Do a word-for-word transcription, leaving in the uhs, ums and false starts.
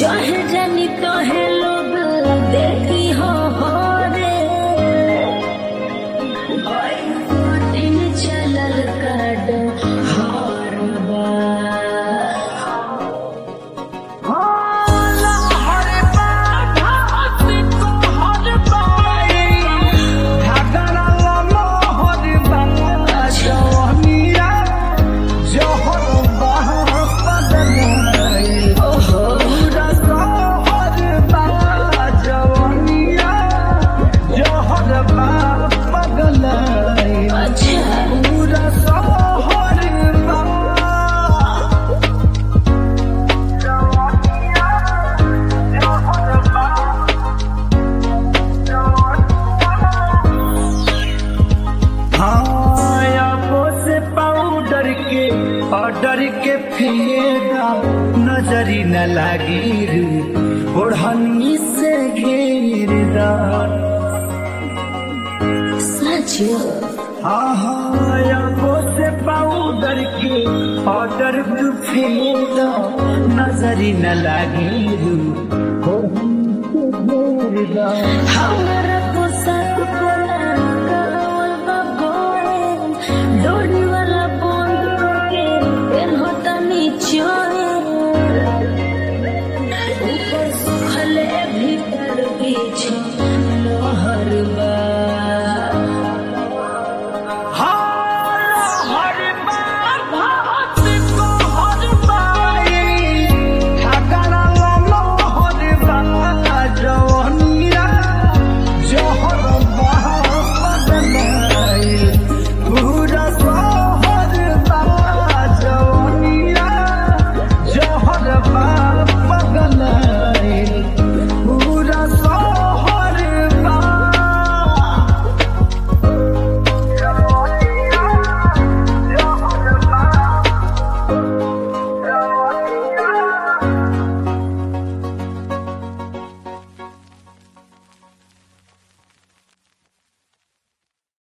जहे जानी तो है लोग देखी हो हो रे दिन चलल काड हर ऑर्डर के फेरा नजरी न लागी रू ओढ़नी से घेरदा सच आहा से पाउडर के ऑर्डर के फेरा नजरी न लागी रू ओढ़नी से घेरदा हमरा पोसत कोला गावल बाबोरे डोरी वाला बोल के पेन होता नीचो